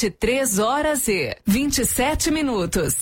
23h27.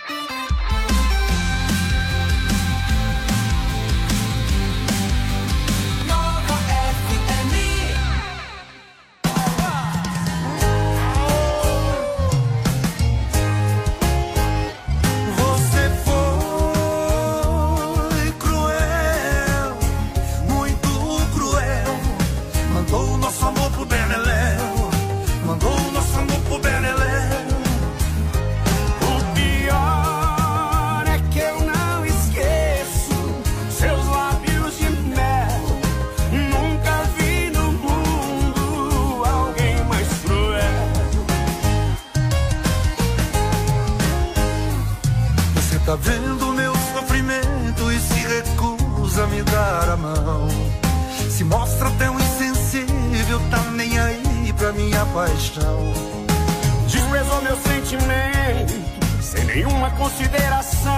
Tá vendo meu sofrimento e se recusa a me dar a mão. Se mostra tão insensível, tá nem aí pra minha paixão. Desprezou meu sentimento sem nenhuma consideração.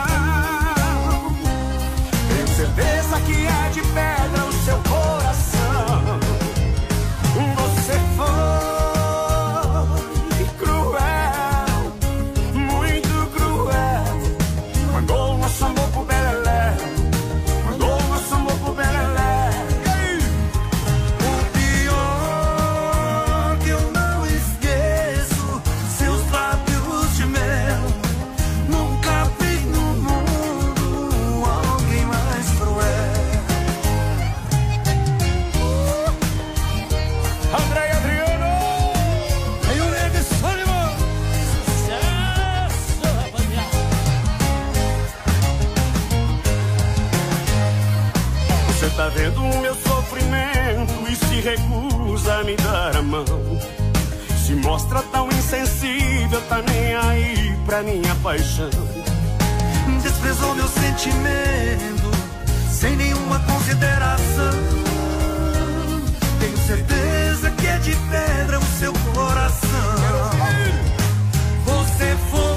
Tenho certeza que é de pedra o seu coração. Você foi tá vendo o meu sofrimento e se recusa a me dar a mão. Se mostra tão insensível, tá nem aí pra minha paixão. Desprezou meu sentimento sem nenhuma consideração. Tenho certeza que é de pedra o seu coração. Você foi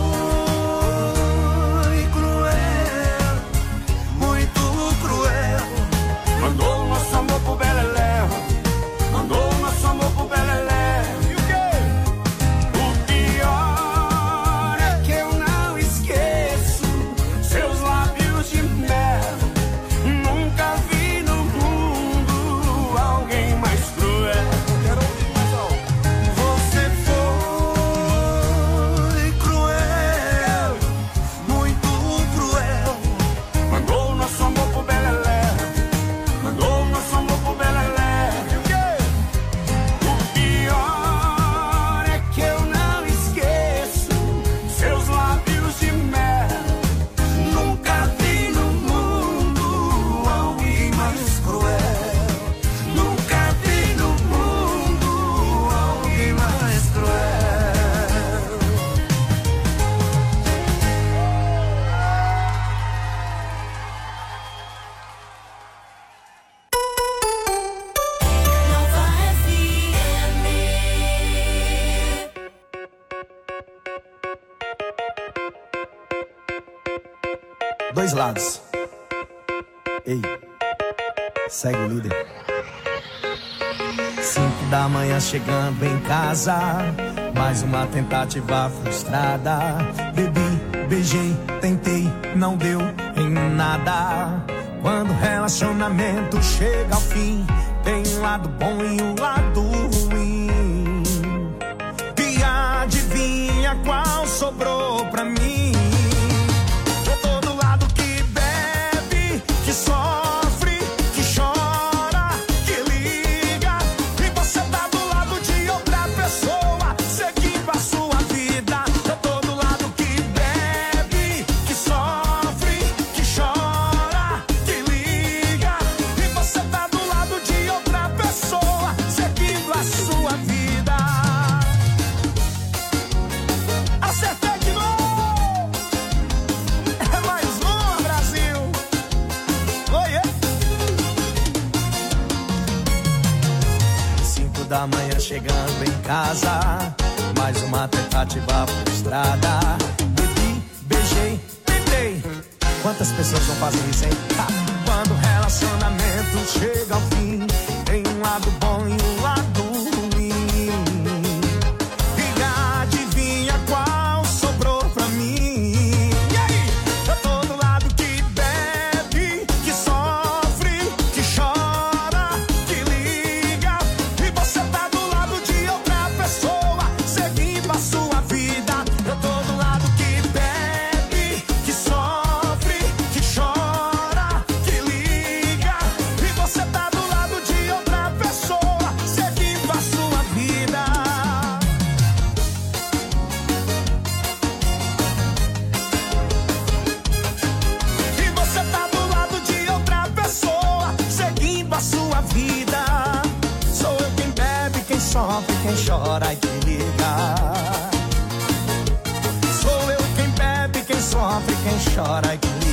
cruel, muito cruel. Mandou o nosso amor pro beleléu. Mandou o nosso amor pro beleléu. E o quê? O pior é que eu não esqueço seus lábios de mel. Nunca vi no mundo alguém mais cruel. Quero ouvir mais alto. Você foi cruel, muito cruel. Mandou o nosso amor pro beleléu. Mandou nosso amor pro beleléu. E o quê? O pior é que eu não esqueço seus lábios de mel. Nunca vi no mundo alguém mais cruel. Nunca vi no mundo alguém mais cruel. 2 lados. Ei, segue o líder. 5 da manhã chegando em casa, mais uma tentativa frustrada. Bebi, beijei, tentei, não deu em nada. Quando o relacionamento chega ao fim, tem um lado bom e um lado ruim. E adivinha qual sobrou pra mim? Eu tô do lado que bebe, que sofre, que chora, que liga. E você tá do lado de outra pessoa, seguindo a sua vida. Eu tô do lado que bebe, que sofre, que chora, que liga. E você tá do lado de outra pessoa, seguindo a sua vida. Acertei de novo! É mais uma, Brasil! Oiê! 5 da manhã chegando em casa, mais uma tentativa frustrada. Bebi, beijei, tentei. Quantas pessoas não fazem isso, hein? Quando o relacionamento chega ao fim, tem um lado bom e um lado ruim. E adivinha quem chora e te liga. Sou eu quem bebe, quem sofre, quem chora e te liga.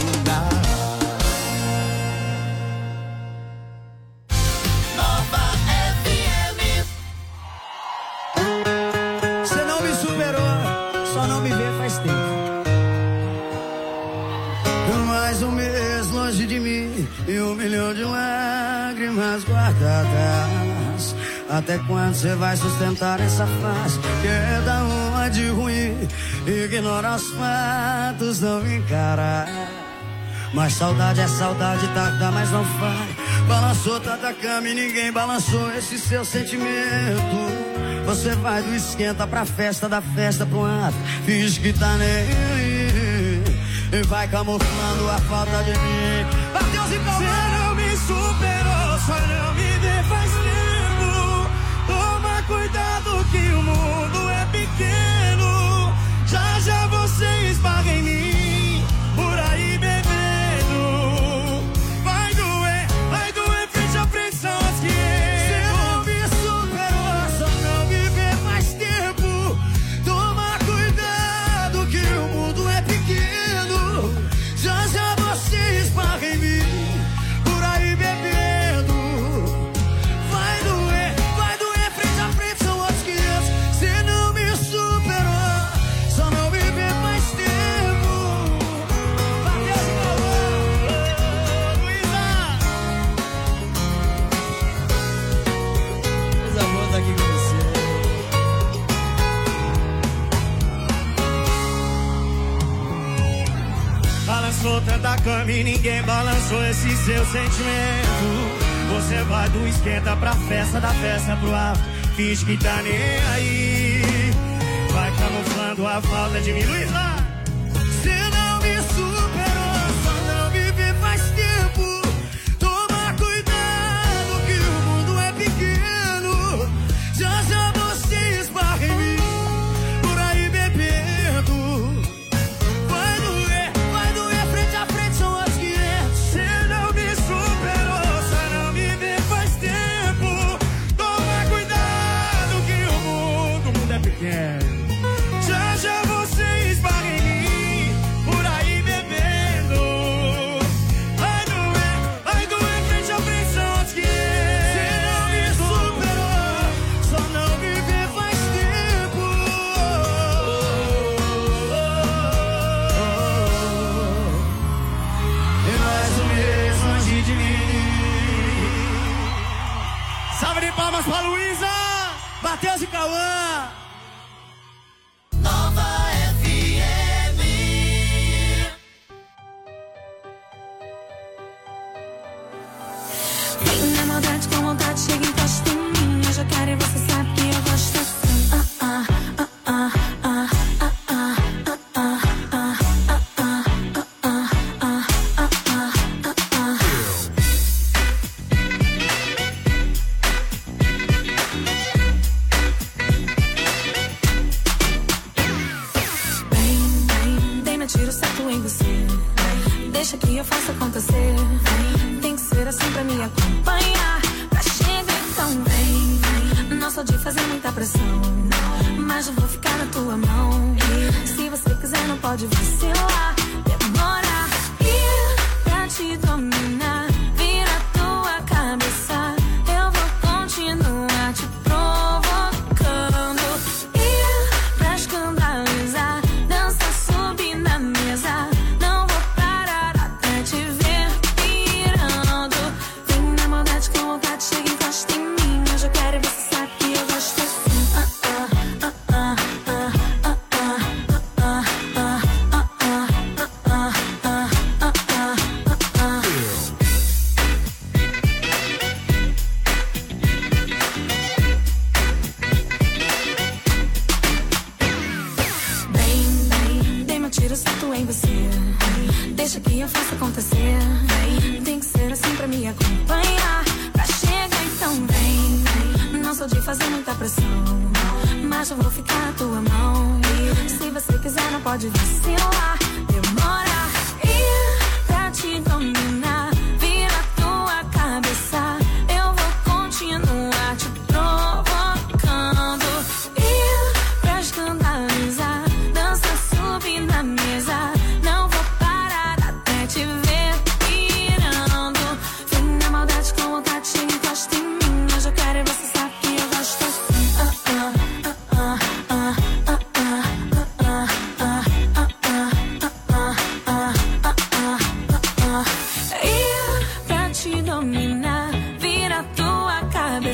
E 1 milhão de lágrimas guardadas. Até quando você vai sustentar essa face que é da uma de ruim? Ignora os fatos, não encara. Mas saudade é saudade, tá, mas não vai. Balançou tanta cama e ninguém balançou esse seu sentimento. Você vai do esquenta pra festa, da festa pro ato, finge que tá nem aí e vai camuflando a falta de mim. Deus e você não me superou, só não me vê faz tempo. Toma cuidado que o mundo é pequeno. Já já você esbarra em mim, por aí bebendo. Vai doer frente a frente, são as que você não me superou, só não me vê faz tempo. Toma cuidado que o mundo é pequeno. Já já você esbarra em mim, por aí bebendo. Vai doer frente a frente, são outros 500. Cê não me superou, só não me vê mais tempo. Bateu de calor, Luísa. Coisa boa tá aqui com você. Balançou tanta cama e ninguém balançou esse seu sentimento. Você vai do esquenta pra festa, da festa pro ar, finge que tá nem aí. Vai camuflando a falta de mim, Luísa. Cê não me superou, só não me vê faz tempo. Toma cuidado que o mundo é pequeno. Já já você esbarra em mim, por aí bebendo. Vai doer frente a frente, são as 500. Cê não me superou, só não me vê faz tempo. Toma cuidado que o mundo é pequeno. Já já você esbarra em mim, por aí bebendo. Vai doer frente a frente, são as 500. Cê não me superou, só não me vê faz tempo. E mais um mês longe de mim. Salve de palmas pra Luísa, Matheus e Cauã. Nova FM. Vem na maldade com vontade, chega e encosta em mim. Eu já quero e você sabe que eu gosto assim. Tiro certo em você. Deixa que eu faça acontecer. Tem que ser assim pra me acompanhar. Pra chegar então vem. Não sou de fazer muita pressão, mas eu vou ficar na tua mão. E se você quiser não pode vacilar. Demora ir pra te dominar. Vira tua cabeça. Eu vou continuar te provocando. Ir pra escandalizar. Dança, subir na mesa. Não vou parar até te ver pirando. Vem na maldade com vontade, chega e encosta em mim. Eu já quero e você sabe que eu gosto assim. Tiro certo em você. Deixa que eu faça acontecer. Tem que ser assim pra me acompanhar. Pra chegar então vem. Não sou de fazer muita pressão, mas eu vou ficar na tua mão. E se você quiser não pode vacilar. Demora ir pra te dominar. Vira tua cabeça. Eu vou continuar te provocando.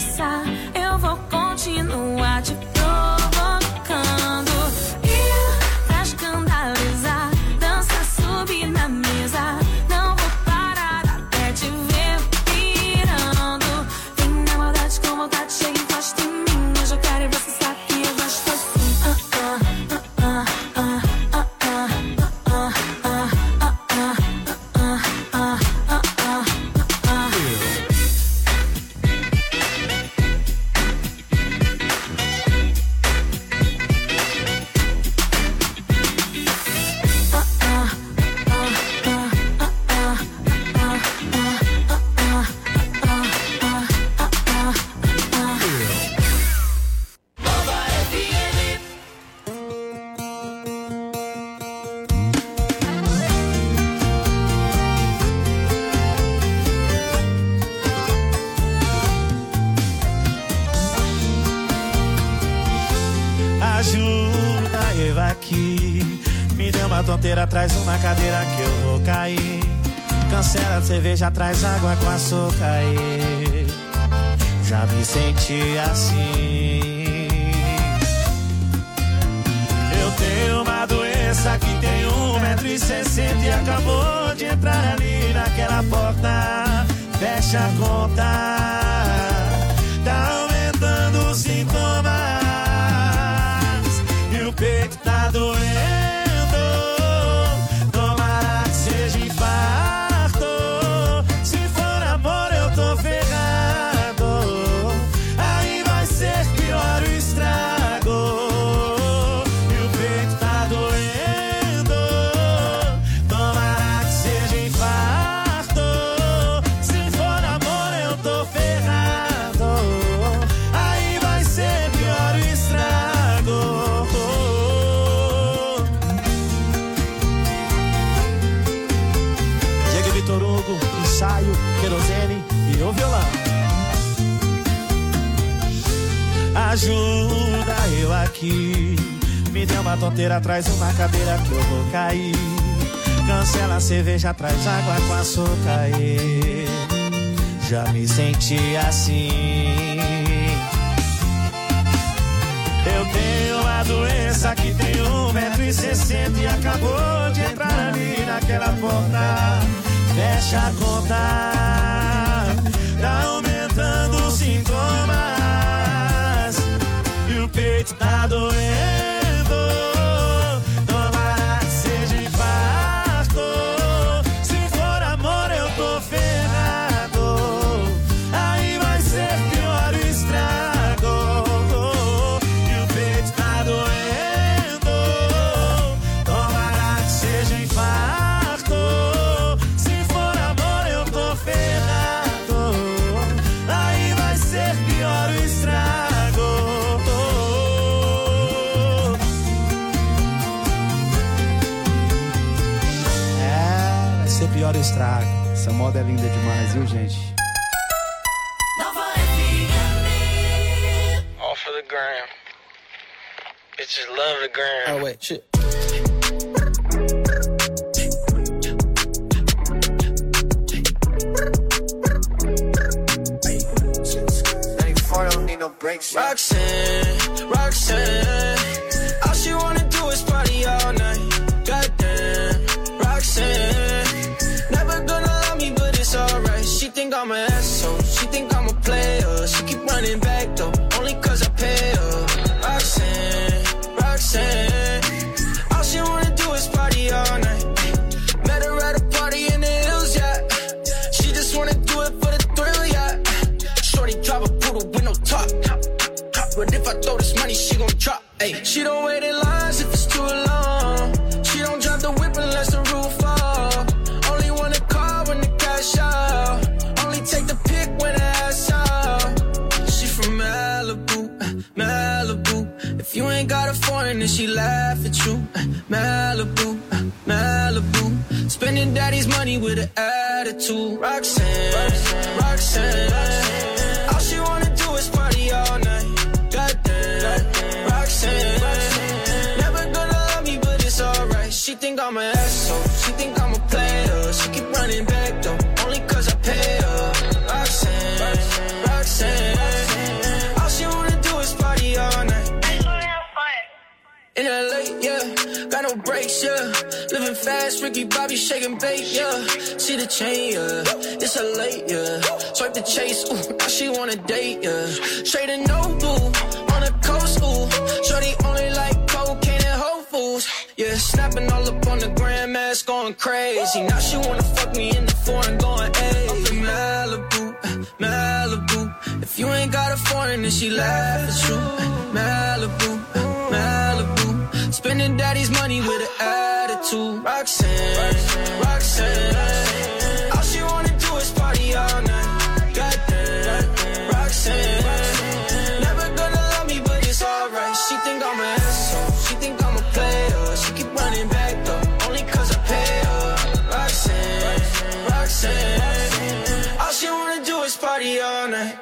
interessar, eu vou continuar te provocando. E pra escandalizar, dança, subir na mesa. Não vou parar até te ver pirando. Vem na maldade com vontade, chega e encosta em mim. Hoje eu quero e você sabe que eu gosto assim. Ajuda eu aqui, me dê uma tonteira, traz uma cadeira que eu vou cair. Cancela a cerveja, traz água com açúcar. Já me senti assim. Eu tenho uma doença que tem 1,60 m e acabou de entrar ali naquela porta. Fecha a conta, tá aumentando os sintomas. O peito tá doendo, tomara que seja infarto. Se for amor eu tô ferrado, aí vai ser pior o estrago. E o peito tá doendo, tomara que seja infarto. Se for amor eu tô ferrado, aí vai ser pior o estrago. Vitor Hugo, ensaio, querosene e o violão. Ajuda eu aqui, me dê uma tonteira, traz uma cadeira que eu vou cair. Cancela a cerveja, traz água com açúcar. Já me senti assim. Eu tenho uma doença que tem 1,60 m e acabou de entrar ali naquela porta. Fecha a conta, tá aumentando os sintomas. E o peito tá doendo, tomara que seja infarto. Se for amor eu tô ferrado, aí vai ser pior o estrago. E o peito tá doendo, tomara que seja infarto. Pior estrago. Essa moda é linda demais, viu, gente? Nova FM. All for the gram. Bitches love the gram. Oh, wait, shit. Roxanne, Roxanne, all she wanna do is party all night. Goddamn, Roxanne, never gonna love me, but it's alright. She think I'm an asshole, she think I'm a player. She keep running back though, only cause I pay her. Roxanne, Roxanne, all she wanna do is party all night. Met her at a party in the hills, yeah. She just wanna do it for the thrill, yeah. Shorty drive a poodle with no top. But if I throw this money, she gon' drop. Ay. She don't wait in lines if it's too long. She don't drive the whip unless the roof fall. Only want a car when the cash out. Only take the pic when the ass out. She from Malibu, Malibu. If you ain't got a foreign, then she laugh at you. Malibu, Malibu. Spending daddy's money with an attitude. Roxanne, Roxanne, Roxanne. All she wanna do is party all night. Goddamn, Roxanne, never gonna love me, but it's alright. She think I'm an asshole, she think I'm a player. She keep running back though, only cause I pay her. Roxanne, Roxanne, moving fast, Ricky Bobby shaking bait, yeah. See the chain, yeah. It's a late, yeah. Swipe the chase, ooh, now she wanna date, yeah. Straight and Noble, on the coast, ooh. Shorty only like cocaine and Whole Foods, yeah. Snapping all up on the grandmas, going crazy. Now she wanna fuck me in the foreign, going, ayy. Up in Malibu, Malibu. If you ain't got a foreign, then she laugh at you. Malibu, Malibu. Spending daddy's money with an attitude. Roxanne, Roxanne. All she wanna do is party all night. Goddamn, Roxanne. Never gonna love me, but it's alright. She think I'm an asshole. She think I'm a player. She keep running back though, only cause I pay her. Roxanne, Roxanne. All she wanna do is party all night.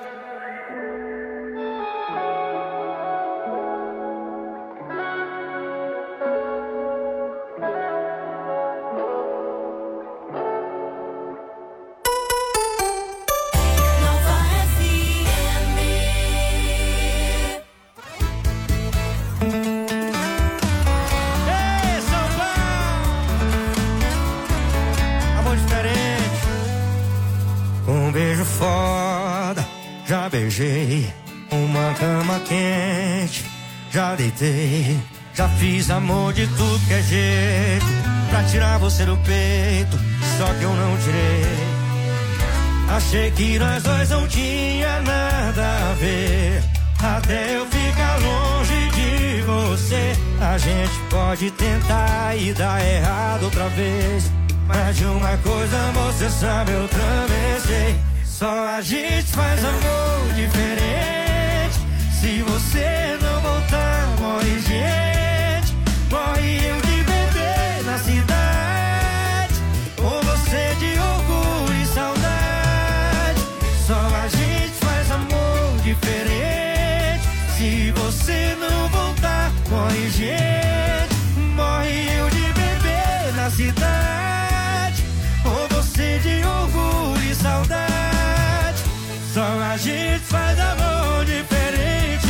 Um beijo foda, já beijei. Uma cama quente, já deitei. Já fiz amor de tudo que é jeito pra tirar você do peito, só que eu não tirei. Achei que nós dois não tinha nada a ver, até eu ficar longe de você. A gente pode tentar e dar errado outra vez, mas de uma coisa você sabe, eu também sei. Só a gente faz amor diferente. Se você não voltar, morre gente. Morre eu de bebê na cidade, ou você de orgulho e saudade. Só a gente faz amor diferente. Se você não voltar, morre gente. Morre eu de bebê na cidade, ou você de orgulho e saudade. Só a gente faz amor diferente.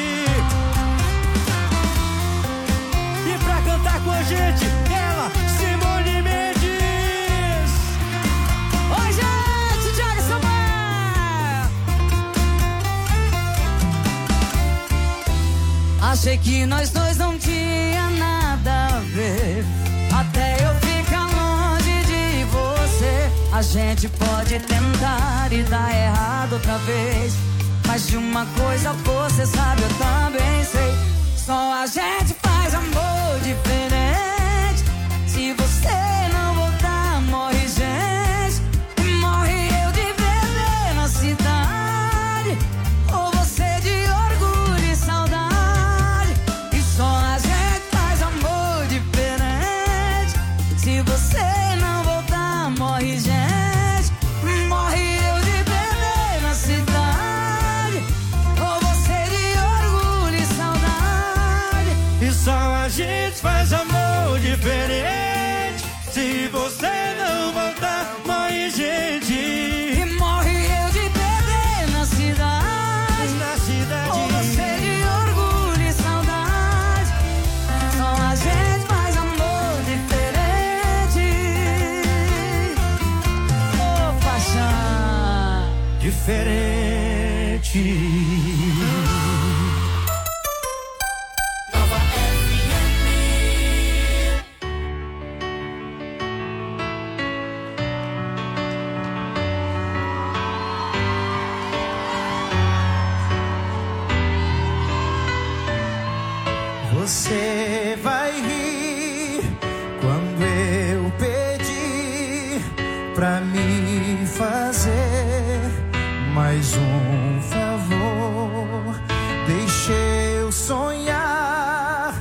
E pra cantar com a gente, ela, Simone Mendes. Oi, gente, Thiago Samuel. Achei que nós dois não tinha nada a ver, até eu ficar longe de você. A gente pode tentar e dar errado outra vez, mas de uma coisa você sabe, eu também sei. Só a gente faz amor diferente. Se você não voltar, morre gente. Morre eu de bebê na cidade, ou você de orgulho e saudade. E só a gente faz amor diferente. Se você não voltar, morre gente. Morre eu de bebê na cidade, ou você de orgulho e saudade. E só a gente faz amor diferente. Se você não voltar, morre gente. E morre eu de bebê na cidade, ou você de orgulho e saudade. Só a gente faz amor diferente. Oh, paixão diferente. Você vai rir quando eu pedir pra me fazer mais um favor. Deixa eu sonhar,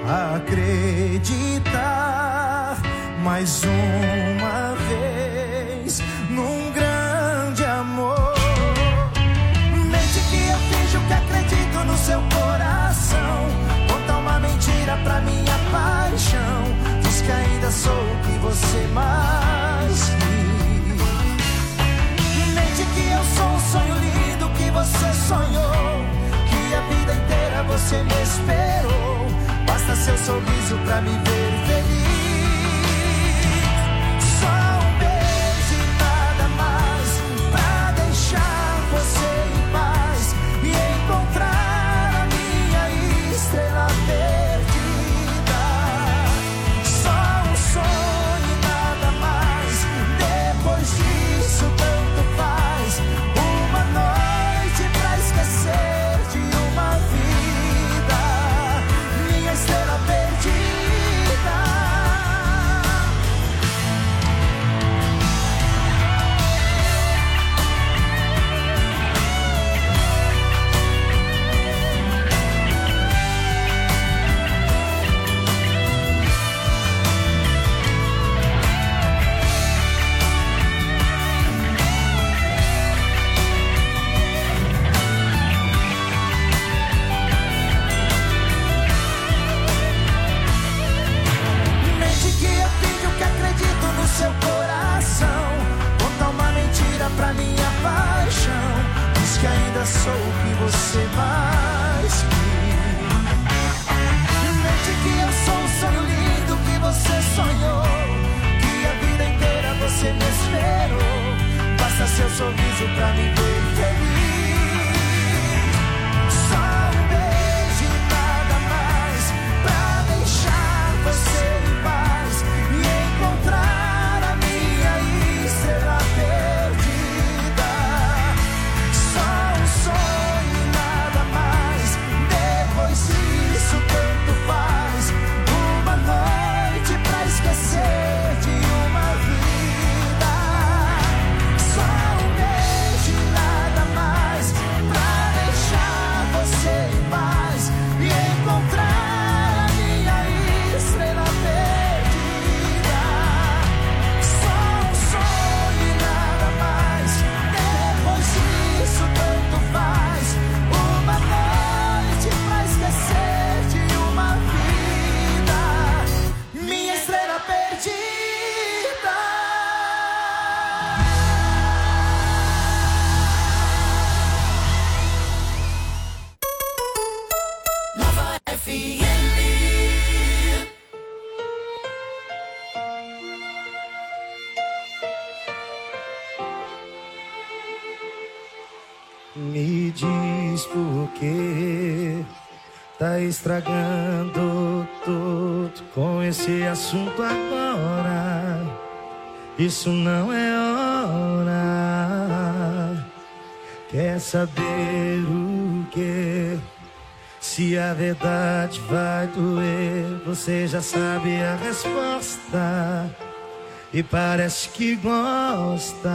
acreditar mais uma vez num grande amor. Mente que eu finjo que acredito no seu coração, conta uma mentira pra minha paixão. Diz que ainda sou o que você mais quis. Mente que eu sou um sonho lindo que você sonhou, que a vida inteira você me esperou. Basta seu sorriso pra me ver feliz. que ainda sou o que você mais quis. Mente que eu sou o sonho lindo que você sonhou, que a vida inteira você me esperou. Basta seu sorriso pra me ver feliz. Só um beijo e nada mais pra deixar você em paz e encontrar a minha estrela perdida. Só um sonho e nada mais. Depois disso tanto faz. Uma noite pra esquecer de uma vida. Só um beijo e nada mais pra deixar você em paz e encontrar a minha estrela perdida. Só um sonho e nada mais. Depois disso tanto faz. Uma noite pra esquecer de uma vida. Minha estrela perdida. Nova FM. Me diz por que tá estragando tudo com esse assunto agora. Isso não é hora. Quer saber o que? Se a verdade vai doer, você já sabe a resposta e parece que gosta.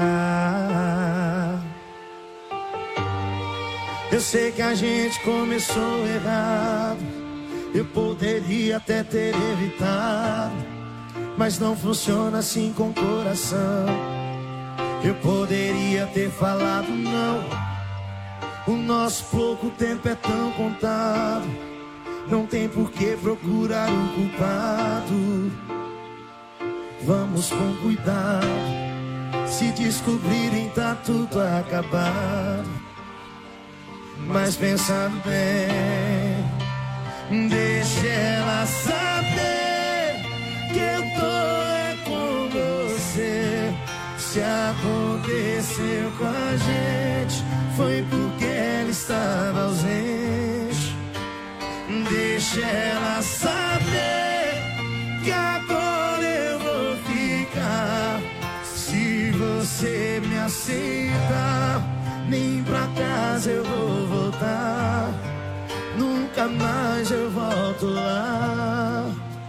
Eu sei que a gente começou errado, eu poderia até ter evitado, mas não funciona assim com o coração. Eu poderia ter falado não, o nosso pouco tempo é tão contado. Não tem por que procurar o culpado. Vamos com cuidado, se descobrirem tá tudo acabado. Mas pensando bem, deixa ela saber que eu tô com você. Se aconteceu com a gente, foi porque ela estava ausente. Deixa ela saber que agora eu vou ficar. Se você me aceita, nem pra casa eu vou voltar. Nunca mais eu volto lá.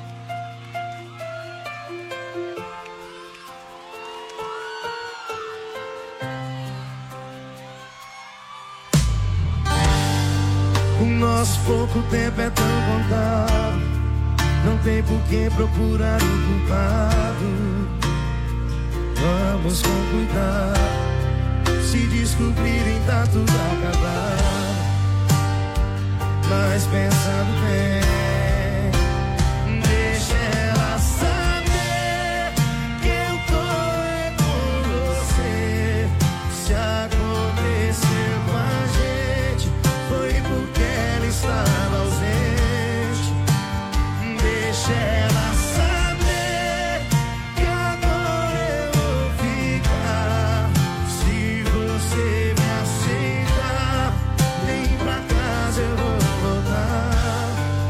O nosso pouco tempo é tão contado, não tem por que procurar o culpado. Vamos com cuidado, se descobrirem tá tudo acabado. Mas pensando bem, deixa ela saber que eu tô com você. Se aconteceu com a gente, foi porque ela estava ausente. Deixa ela saber que agora eu vou ficar. Se você me aceitar, nem pra casa eu vou voltar.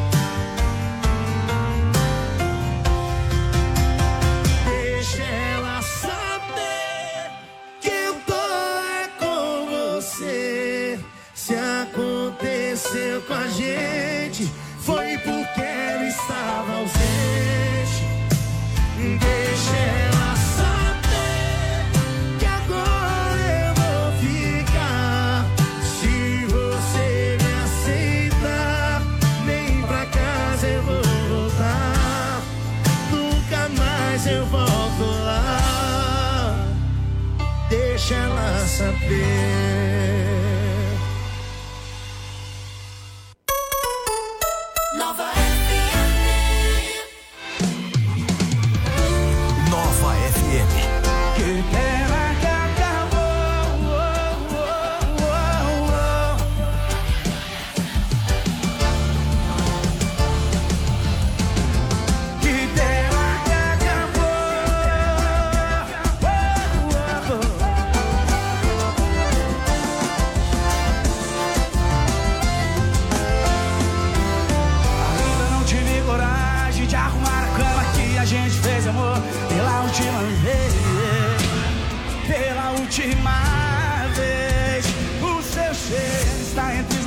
Deixa ela saber que eu tô com você. Se aconteceu com a gente, foi porque ela estava ausente. Deixa ela saber que agora eu vou ficar. Se você me aceitar, nem pra casa eu vou voltar. Nunca mais eu volto lá. Deixa ela saber.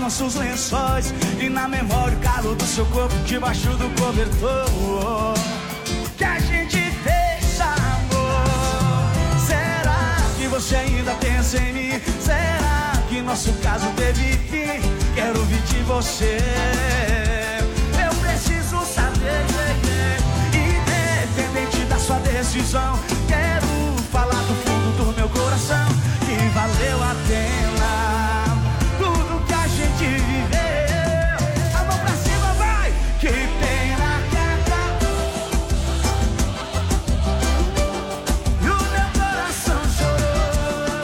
nossos lençóis e na memória o calor do seu corpo debaixo do cobertor. Que a gente fez amor. Será que você ainda pensa em mim? Será que nosso caso teve fim? Quero ouvir de você. Eu preciso saber, independente da sua decisão. Quero falar do fundo do meu coração que valeu a pena tudo que a gente viveu. A mão pra cima, vai! Que pena que acabou e o meu coração chorou.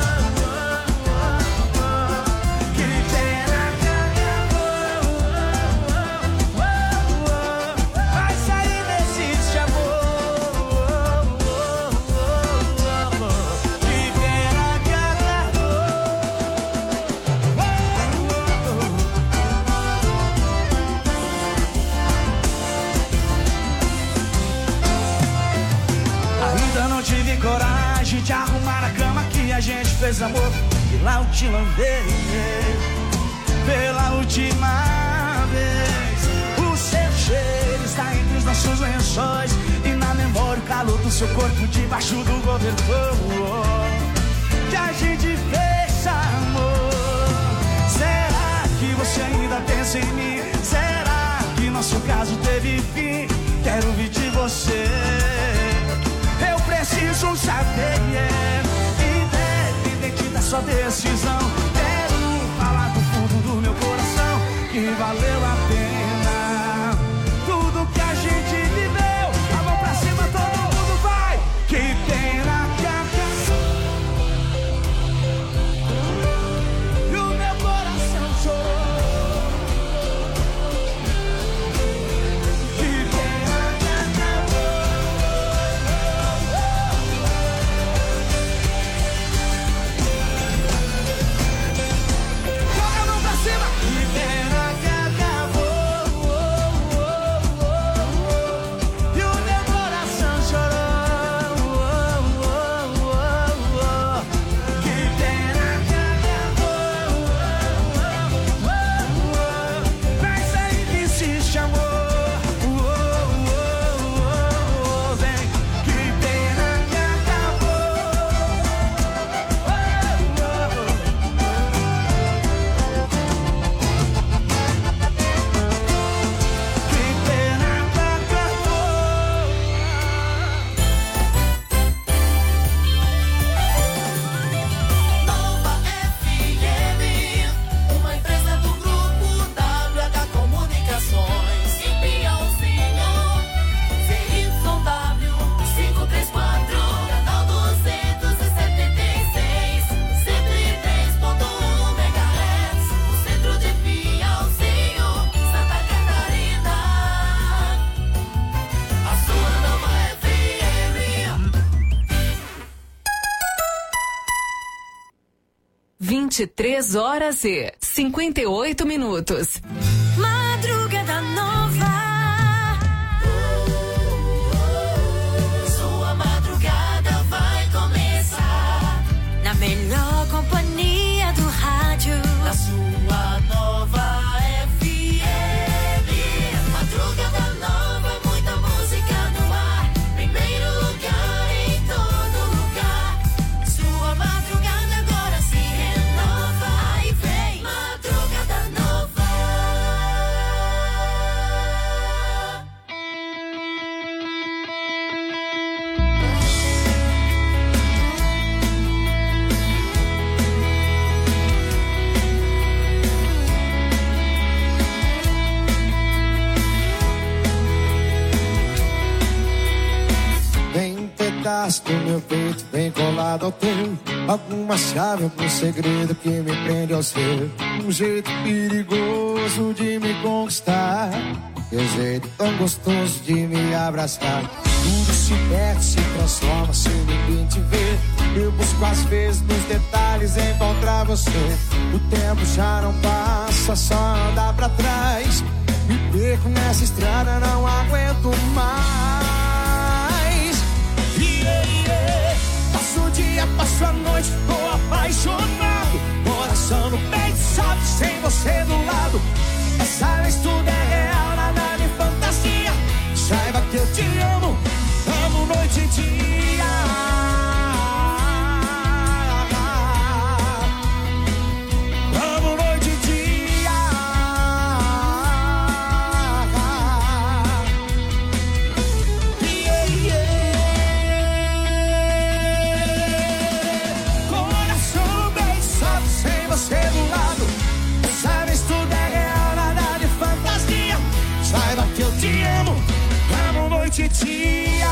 Que pena que acabou. Vai sair desse amor. Que pena que acabou. Ainda não tive coragem de arrumar a cama que a gente fez amor pela última vez. Pela última vez. O seu cheiro está entre os nossos lençóis e na memória o calor do seu corpo debaixo do cobertor. Que a gente fez amor. Será que você ainda pensa em mim? Será que nosso caso teve fim? Quero ouvir de você. Eu preciso saber, independente da sua decisão. Quero falar do fundo do meu coração que valeu a pena tudo que a gente viveu. A mão pra cima, todo mundo vai. Que pena que acabou e o meu coração chorou. Que pena que acabou. Joga a mão pra cima. Que pena que acabou e o meu coração chorou. Que pena que acabou. Vai sair que existe amor. Vem. Que pena que acabou. Que pena que acabou. Nova FM, uma empresa do grupo WH Comunicações. Em Piauzinho, ZYW 534, canal 276, 103.1 MHz, no centro de Piauzinho, Santa Catarina. A sua Nova FM. 23 horas e 58 minutos. Madrugada Nova. Sua madrugada vai começar Na melhor companhia do rádio. na sua Nova FM. Madrugada Nova, muita música no ar. Primeiro lugar em todo lugar. Sua madrugada agora se renova. Aí vem Madrugada Nova. Tem um pedaço do meu peito bem colado ao teu. Alguma chave, algum segredo que me prende ao seu. Um jeito perigoso de me conquistar. Teu jeito tão gostoso de me abraçar. Tudo se perde, se transforma se ninguém te vê. Eu busco às vezes nos detalhes encontrar você. O tempo já não passa, só anda pra trás. Me perco nessa estrada, não aguento mais. Passo o dia, passo a noite, tô apaixonado. Coração no peito, sabe, sem você você do lado. Essa vez tudo é real, nada de fantasia. Saiba que eu te amo, amo noite e dia. Amo noite e dia. Yeah, yeah. Coração bem só sem você do lado. Essa vez tudo é real, nada de fantasia. Saiba que eu te amo, amo noite e dia.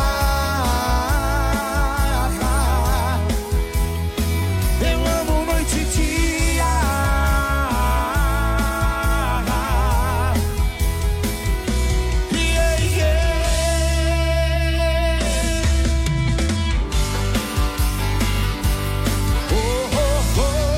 Eu amo noite e dia. Yeah, yeah. Oh, oh, oh.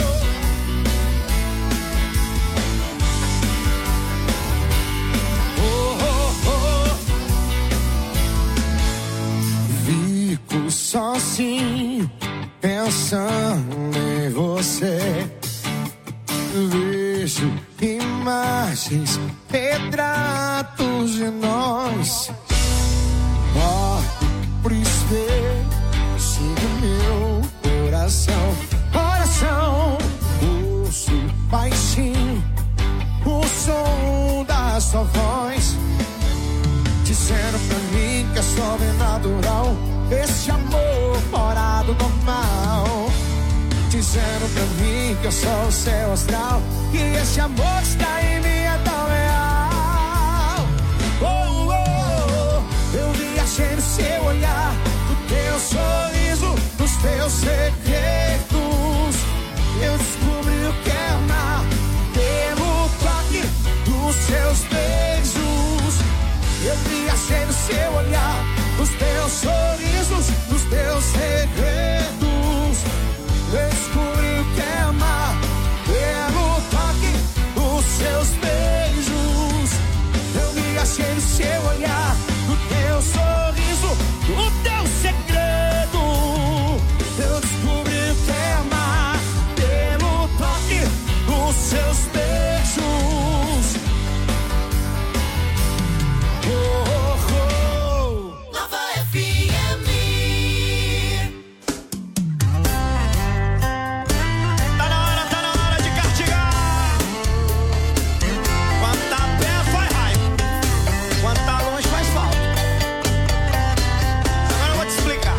Fico sozinho pensando em você. Vejo imagens, retratos de nós. Morto por espelho, sigo meu coração. Coração, ouço baixinho o som da sua voz, dizendo pra mim que é sobrenatural esse amor fora do normal. Dizendo pra mim que eu sou o seu astral, que esse amor que está em mim é tão real. Oh, oh, oh. Eu viajei no seu olhar, no teu sorriso, nos teus segredos. Eu descobri o que é amar pelo toque dos seus beijos. Eu viajei no seu olhar, nos teus sorrisos, nos teus segredos. Eu descobri o que é amar pelo toque dos seus beijos. Eu viajei no seu olhar, no teu sorriso, no teu segredo. Eu descobri o que é amar pelo toque dos seus beijos. Oh, oh, oh. Nova FM. Tá na hora de castigar. Quando tá perto faz raiva, quando tá longe faz falta. Agora eu vou te explicar.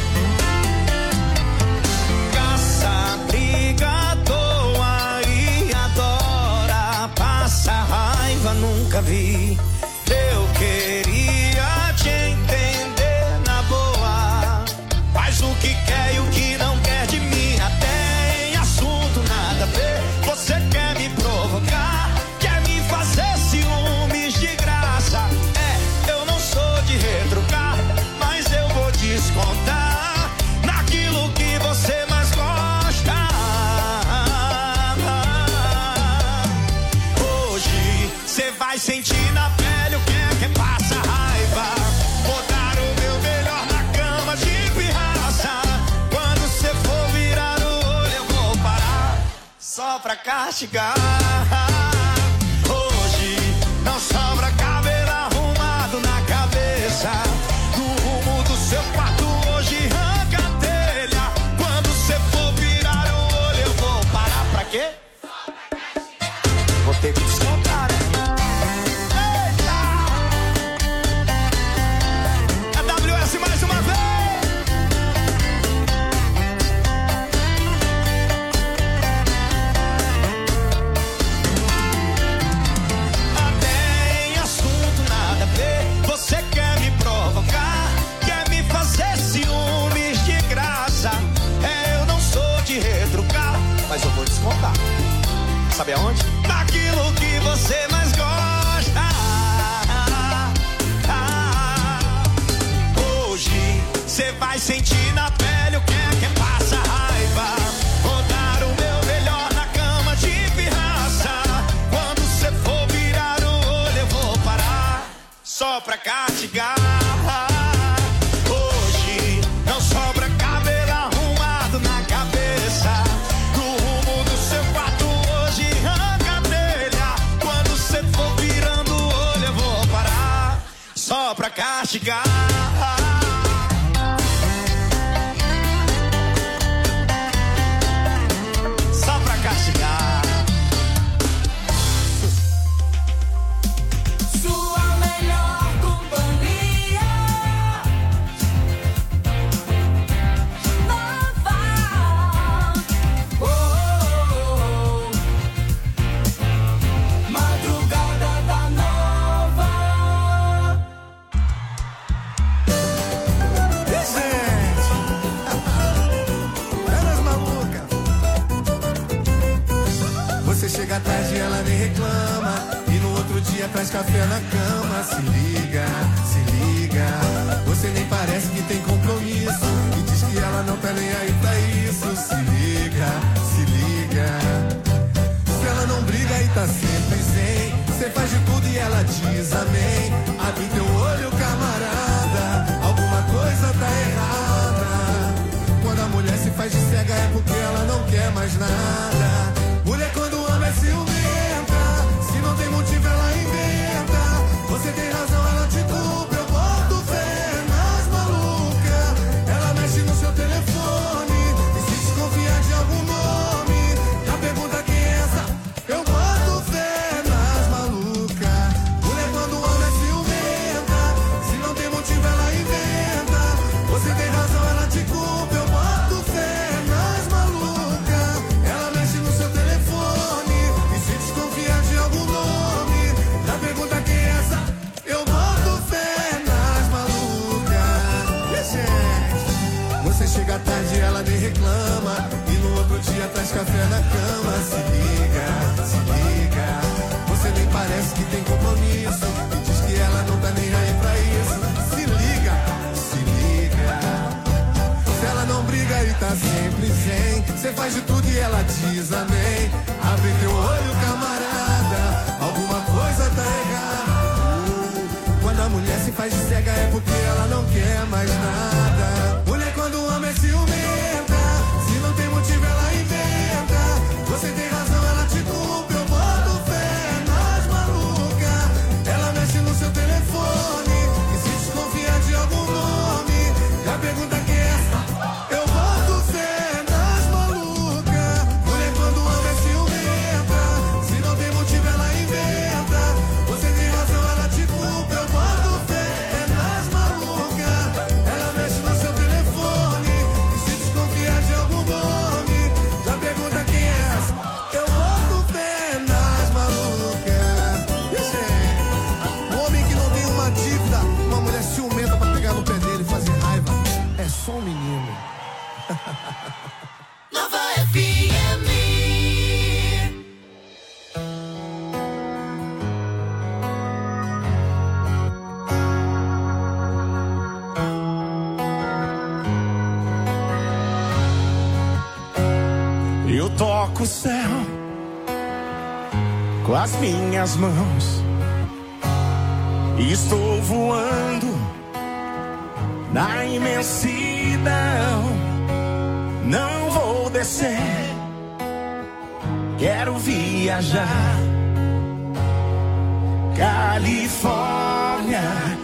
Caça, briga, doa e adora. Passa raiva, nunca vi. Eu queria te entender na boa. Faz o que quer e o que não quer de mim. Até em assunto nada a ver. Você quer me provocar, quer me fazer ciúmes de graça. É, eu não sou de retrucar, mas eu vou descontar naquilo que você mais gosta. Hoje você vai sentir na pele o que é que passa raiva. Vou dar o meu melhor na cama de pirraça. Quando você for virar o olho eu vou parar só pra castigar. Hoje não sobra cabelo arrumado na cabeça. No rumo do seu quarto hoje arranca a telha. Quando você for virar o olho eu vou parar pra quê? Vou ter que descontar, né? Eita! A WS mais uma vez! Até em assunto nada a ver. Você quer me provocar, quer me fazer ciúmes de graça. É, eu não sou de retrucar, mas eu vou descontar. Sabe aonde? Naquilo que você mais gosta. Hoje você vai sentir na pele o que é que passa raiva. Vou dar o meu melhor na cama de pirraça. Quando você for virar o olho eu vou parar só pra castigar. Hoje não sobra cabelo arrumado na cabeça. No rumo do seu quarto hoje arranca a castigar. Só pra castigar. Sua melhor companhia. Nova. Oh, oh, oh. Madrugada da Nova. Elas malucas. Você chega tarde e ela nem reclama. E no outro dia traz café na cama. Se liga, se liga. Você nem parece que tem compromisso. E diz que ela não tá nem aí pra isso. Se liga, se liga. Se ela não briga e tá sempre zen. Você faz de tudo e ela diz amém. Abre teu olho, camarada. Alguma coisa tá errada. Quando a mulher se faz de cega é porque ela não quer mais nada. Mulher quando ama é ciumenta. Se não tem motivo ela inventa. Você tem razão, ela te culpa. Eu boto fé nas malucas. Ela mexe no seu telefone. E se desconfiar de algum nome, já pergunta quem é essa. Eu boto fé nas malucas. Mulher quando ama é ciumenta. Se não tem motivo ela inventa. Você tem razão, ela te culpa. Eu boto fé nas malucas. Ela mexe no seu telefone. E se desconfiar de algum nome, já pergunta quem é essa. Eu boto fé nas malucas. E gente, você chega tarde e ela nem reclama. E no outro dia traz café na cama. Se liga, se liga. Você nem parece que tem compromisso. E diz que ela não tá nem aí pra isso. Se liga, se liga. Se ela não briga e tá sempre zen. Você faz de tudo e ela diz amém. Abre teu olho, camarada. Alguma coisa tá errada. Quando a mulher se faz de cega é porque ela não quer mais nada. Mulher quando ama é ciumenta. Se não tem motivo ela inventa. Você tem razão, ela te culpa. Eu boto fé nas malucas. Ela mexe no seu telefone. E se desconfiar de algum nome, já pergunta quem é essa. Eu boto fé nas malucas. Mulher quando ama é ciumenta. Se não tem motivo ela inventa. Você tem razão, ela te culpa. Eu boto fé nas malucas. Ela mexe no seu telefone. E se desconfiar de algum nome, já pergunta quem é essa. Eu boto fé nas malucas. E gente, um homem que não tem uma dívida, uma mulher ciumenta pra pegar no pé dele e fazer raiva, é só um menino. Nova FM. Eu toco o céu com as minhas mãos e estou voando na imensidão. Não vou descer, quero viajar. Califórnia,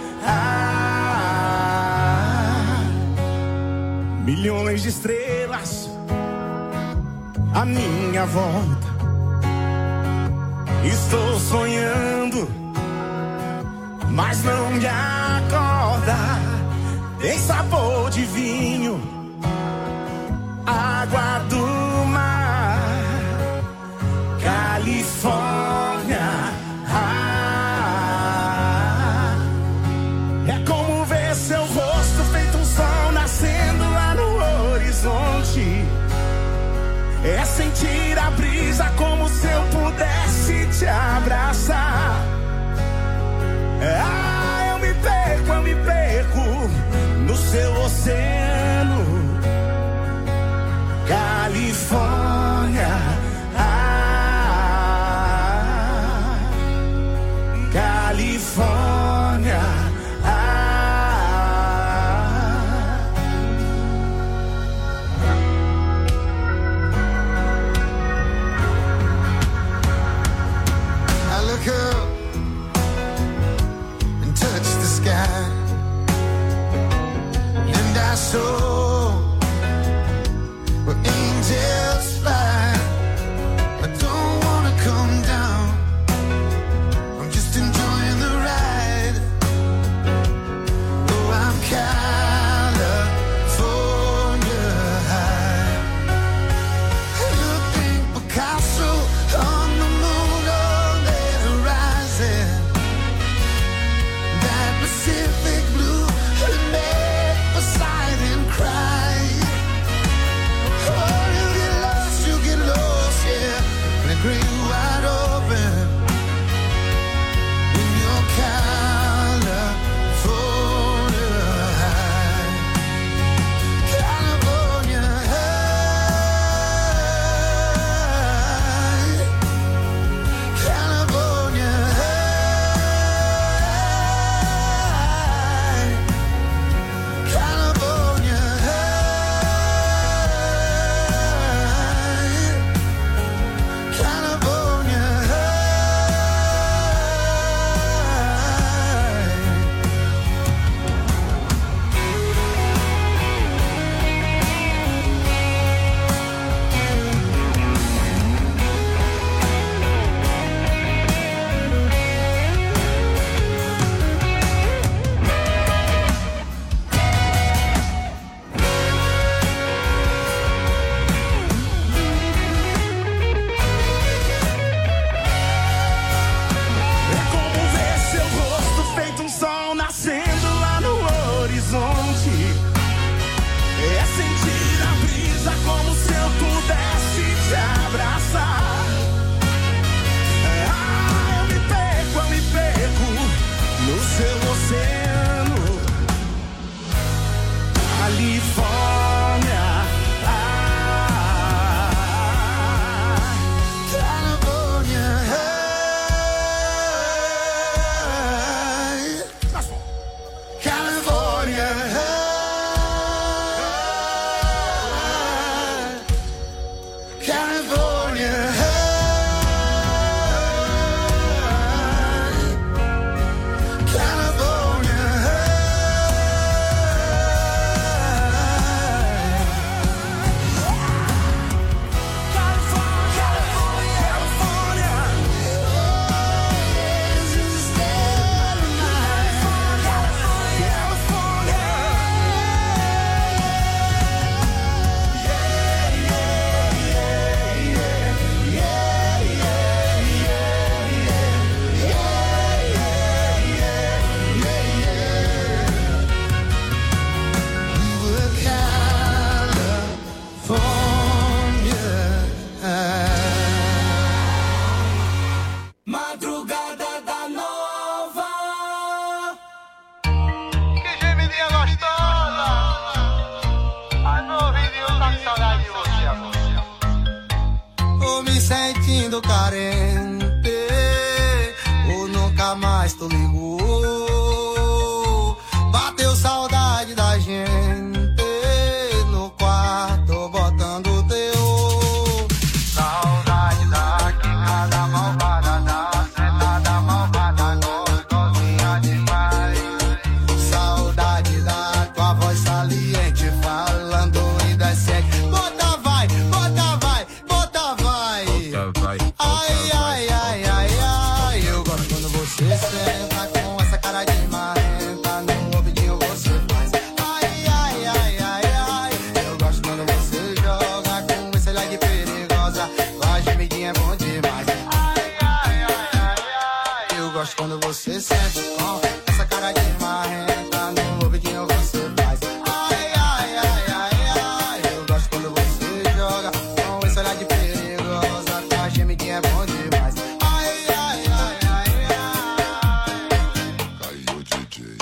milhões de estrelas à minha volta. Estou sonhando, mas não me acorda. Tem sabor de vinho, água do mar. Califórnia, é como ver seu rosto feito um sol nascendo lá no horizonte. É sentir a brisa como se eu pudesse te abraçar. Eu me perco no seu oceano. screen wide open in your California high. California high. California high. California high. California É como ver seu rosto feito um sol nascendo lá no horizonte. É sentir a brisa como se eu pudesse te abraçar. Eu me perco no seu oceano. Califórnia. California high. California high. California high. California Madrugada da Nova. Que gemidinha gostosa! Ai, meu ouvidinho tá com saudade de você, amor. Tô me sentindo carente, ou nunca mais tu ligou. Bateu saudade da gente no quarto, botando teu. Saudade da quicada malvada, da sentada malvada, gostosinha demais. Saudade da tua voz saliente, falando indecente. Bota vai, bota vai, bota vai. Ai, ai, ai, ai, ai. Eu gosto quando você senta com essa cara de marrenta, no ouvidinho você faz. Ai, ai, ai, ai, ai. Eu gosto quando você joga com esse olhar de perigosa. Tua gemidinha é bom demais. Ai, ai, ai, ai, ai. Eu gosto quando você senta com essa cara de marrenta, no ouvidinho você faz. Ai, ai, ai, ai, ai. Eu gosto quando você joga com esse olhar de perigosa. Tua gemidinha é bom demais. Ai, ai, ai, ai, ai. Caiu o DJ.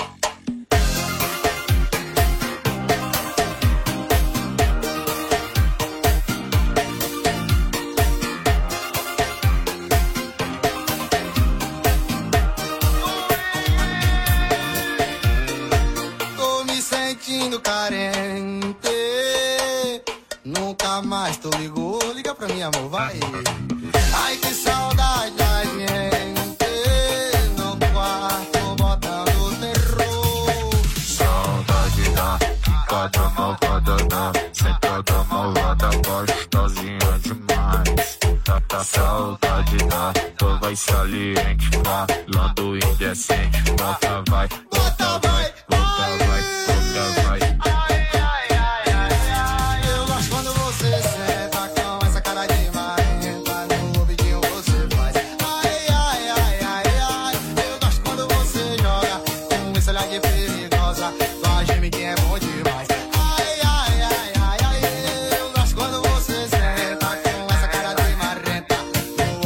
Tô me sentindo carente, nunca mais tu ligou. Liga pra mim, amor, vai. Ai, que saudade da gente no quarto, botando terror. Saudade da quicada malvada, da sentada malvada, gostosinha demais. Saudade da tua voz saliente, falando indecente. Bota vai, bota vai, bota vai, bota vai. Ai, ai, ai, ai, ai. Eu gosto quando você senta com essa cara de marrenta, no ouvidinho você faz. Ai, ai, ai, ai, ai. Eu gosto quando você joga com esse olhar de perigosa. Tua gemidinha é bom demais. Ai, ai, ai, ai, ai. Eu gosto quando você senta com essa cara de marrenta, no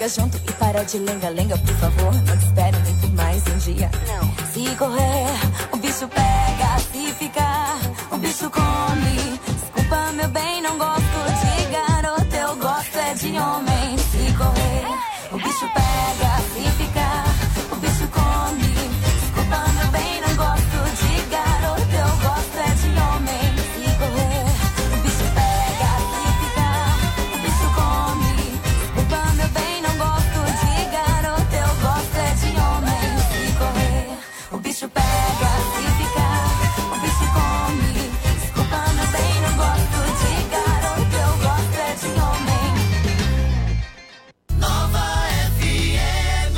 junto e para de lenga-lenga, por favor. Não espere nem por mais um dia. Não. Se correr, o bicho pega. Se ficar, o bicho come. Desculpa, meu bem, não gosto de garota. Eu gosto é de homem. Se correr, o bicho pega. Se ficar, o bicho come. Desculpa, meu bem, não gosto de garota. Eu gosto é de homem. Se correr, o bicho pega. Se ficar, o bicho come. Desculpa, meu bem, não gosto de garota. Eu gosto é de homem. Se correr, o bicho pega. Se ficar, o bicho come. Desculpa, meu bem, não gosto de garota. Eu gosto é de homem. Nova FM.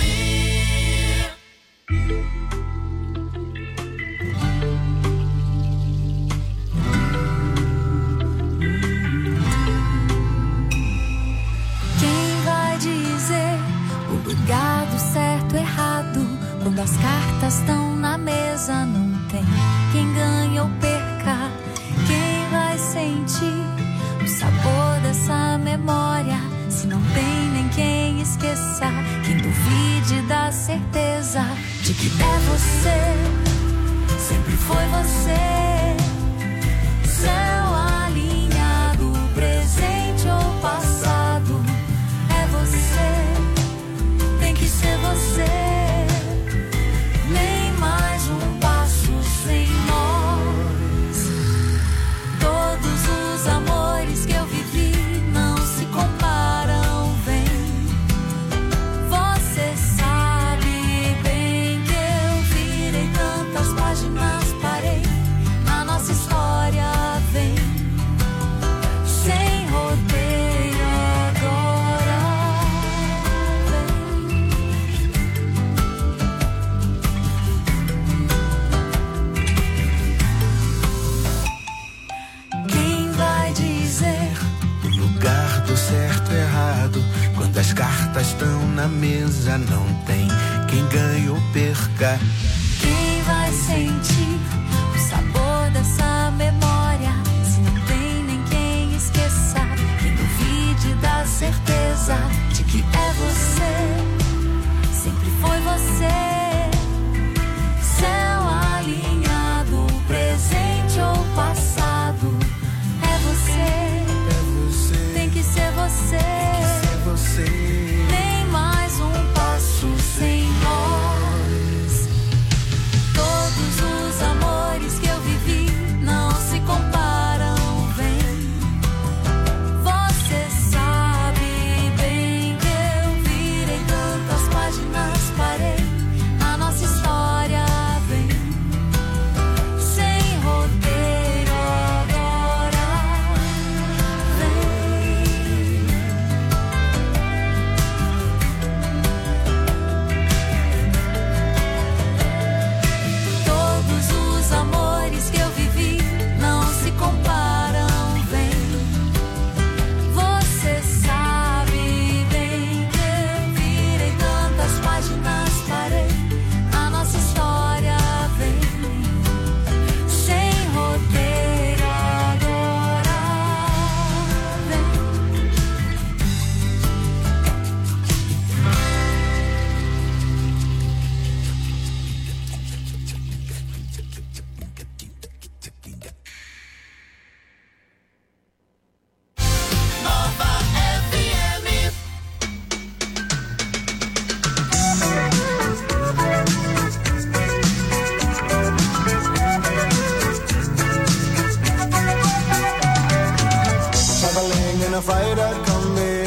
Quem vai dizer o lugar do certo e errado? Quando as cartas estão na mesa, não tem quem ganha ou perca. Quem vai sentir o sabor dessa memória? Se não tem nem quem esqueça, quem duvide da certeza de que é você, sempre foi você. Céu alinhado, presente ou passado, é você, tem que ser você. Nem mais um passo sem nós. Todos os amores que eu vivi não se comparam, vem. Você sabe bem que eu virei tantas páginas, parei na nossa história, vem. Sem rodeio agora, vem. Quem vai dizer O lugar do certo e errado, quando as cartas estão na mesa, não tem quem ganhe ou perca. Quem vai sentir o sabor dessa memória? Se não tem nem quem esqueça, quem duvide da certeza de que é você, sempre foi você. Céu alinhado, presente ou passado, é você, tem que ser você. Nem mais um passo sem nós. Todos os amores que eu vivi não se comparam, vem. Você sabe bem que eu virei tantas páginas, parei na nossa história, vem. Sem roteiro agora, vem. Todos os amores que eu vivi não se comparam, vem. Você sabe bem que eu virei tantas páginas, parei na nossa história, vem. Sem roteiro agora, vem. Nova FM. Traveling in a freighter combi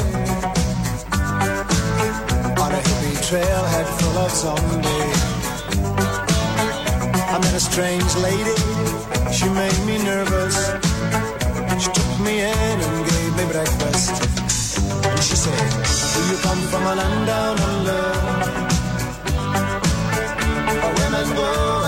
on a hippie trailhead full of zombies. I met a strange lady, she made me nervous. She took me in and gave me breakfast. And she said, do you come from a land down under, where women go